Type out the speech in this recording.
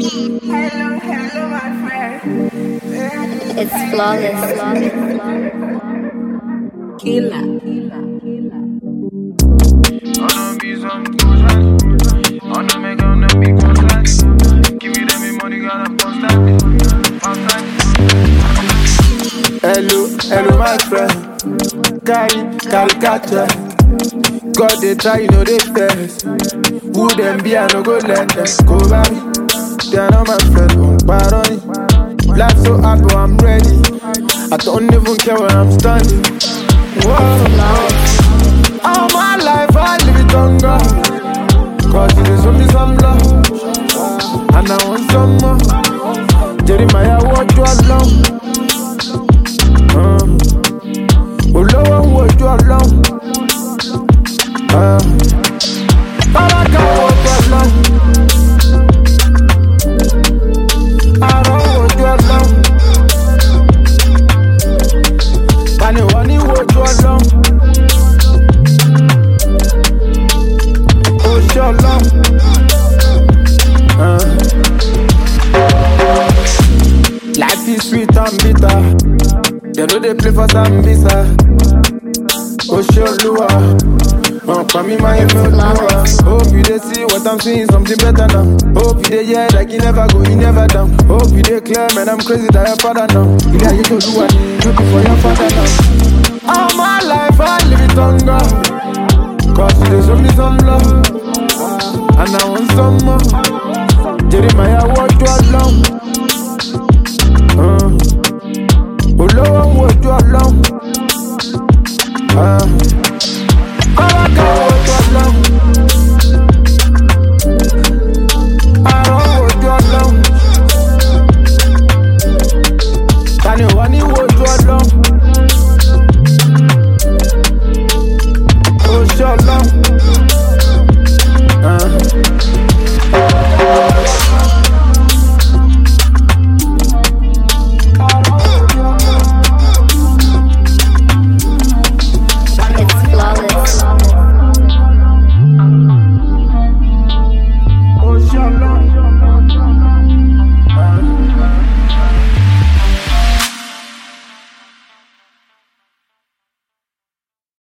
Hello, my friend. It's flawless. Killer. Wanna be some good life. Wanna make on the big good life. Give you them money, got a constant. Hello, my friend. Caricature. God, they try, you know they best. Who them be, I no go let them go by me. They are not my friend, don't pardon me. Life so hard, but I'm ready. I don't even care where I'm standing. Whoa. All my life, I live it on God. Cause it is show me some love. And I want some more. Jeremiah, what you alone? Olowo, what you alone? Baraka, what you alone? I don't want you alone. Bani wani, what you alone? Oh, sure love. Life is sweet and bitter. They know they play for some visa. Oh, sure lure. For me, my hope you they see what I'm seeing, something better now. Hope you they hear like you never go, you never down. Hope you they clear, man, I'm crazy that your father now. You got you to do what you do for your father now. All my life I live it on God. Cause they show me some love. And I want some more. Jeremiah,